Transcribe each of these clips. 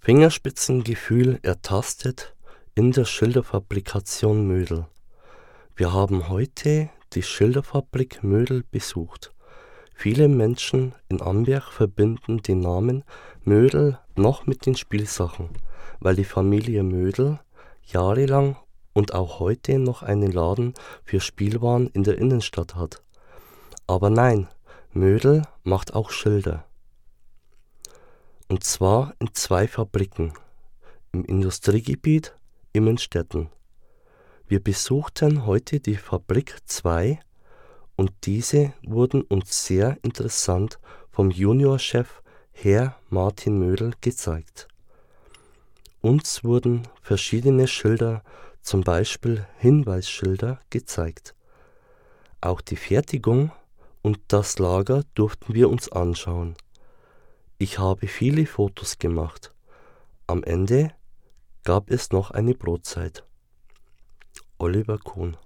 Fingerspitzengefühl ertastet in der Schilderfabrikation Mödel. Wir haben heute die Schilderfabrik Mödel besucht. Viele Menschen in Amberg verbinden den Namen Mödel noch mit den Spielsachen, weil die Familie Mödel jahrelang und auch heute noch einen Laden für Spielwaren in der Innenstadt hat. Aber nein, Mödel macht auch Schilder. Und zwar in 2 Fabriken, im Industriegebiet Immenstetten. Wir besuchten heute die Fabrik 2 und diese wurden uns sehr interessant vom Juniorchef Herr Martin Mödel gezeigt. Uns wurden verschiedene Schilder, zum Beispiel Hinweisschilder, gezeigt. Auch die Fertigung und das Lager durften wir uns anschauen. Ich habe viele Fotos gemacht. Am Ende gab es noch eine Brotzeit. Oliver Kuhn.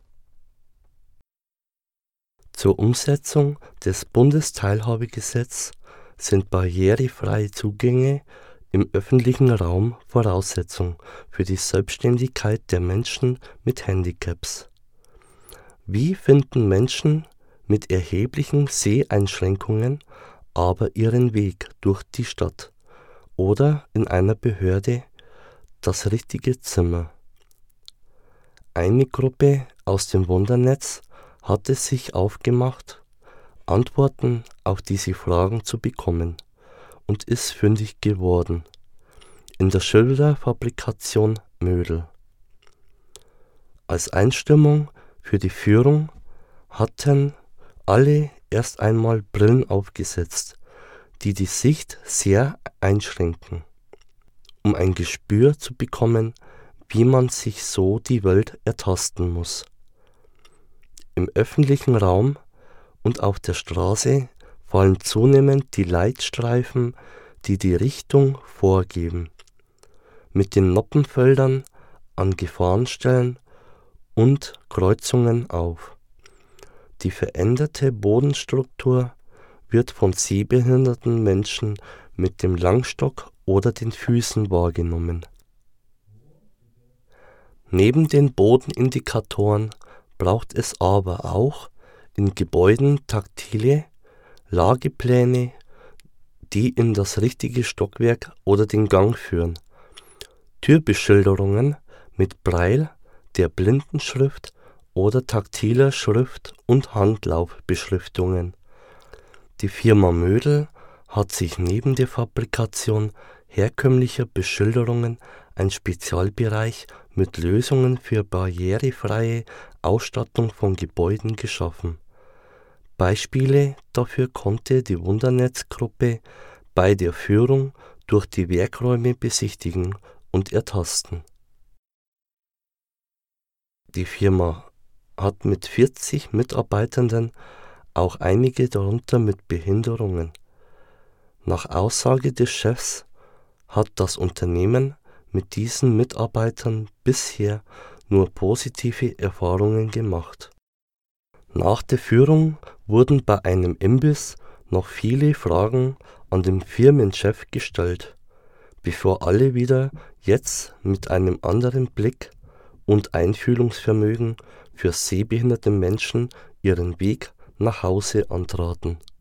Zur Umsetzung des Bundesteilhabegesetzes sind barrierefreie Zugänge im öffentlichen Raum Voraussetzung für die Selbstständigkeit der Menschen mit Handicaps. Wie finden Menschen mit erheblichen Seheinschränkungen aber ihren Weg durch die Stadt oder in einer Behörde das richtige Zimmer? Eine Gruppe aus dem Wundernetz hatte sich aufgemacht, Antworten auf diese Fragen zu bekommen und ist fündig geworden in der Schilderfabrikation Mödel. Als Einstimmung für die Führung hatten alle erst einmal Brillen aufgesetzt, die die Sicht sehr einschränken, um ein Gespür zu bekommen, wie man sich so die Welt ertasten muss. Im öffentlichen Raum und auf der Straße fallen zunehmend die Leitstreifen, die die Richtung vorgeben, mit den Noppenfeldern an Gefahrenstellen und Kreuzungen auf. Die veränderte Bodenstruktur wird von sehbehinderten Menschen mit dem Langstock oder den Füßen wahrgenommen. Neben den Bodenindikatoren braucht es aber auch in Gebäuden taktile Lagepläne, die in das richtige Stockwerk oder den Gang führen, Türbeschilderungen mit Braille, der Blindenschrift oder taktiler Schrift und Handlaufbeschriftungen. Die Firma Mödel hat sich neben der Fabrikation herkömmlicher Beschilderungen einen Spezialbereich mit Lösungen für barrierefreie Ausstattung von Gebäuden geschaffen. Beispiele dafür konnte die Wundernetz-Gruppe bei der Führung durch die Werkräume besichtigen und ertasten. Die Firma hat mit 40 Mitarbeitenden auch einige darunter mit Behinderungen. Nach Aussage des Chefs hat das Unternehmen mit diesen Mitarbeitern bisher nur positive Erfahrungen gemacht. Nach der Führung wurden bei einem Imbiss noch viele Fragen an den Firmenchef gestellt, bevor alle wieder jetzt mit einem anderen Blick und Einfühlungsvermögen für sehbehinderte Menschen ihren Weg nach Hause antraten.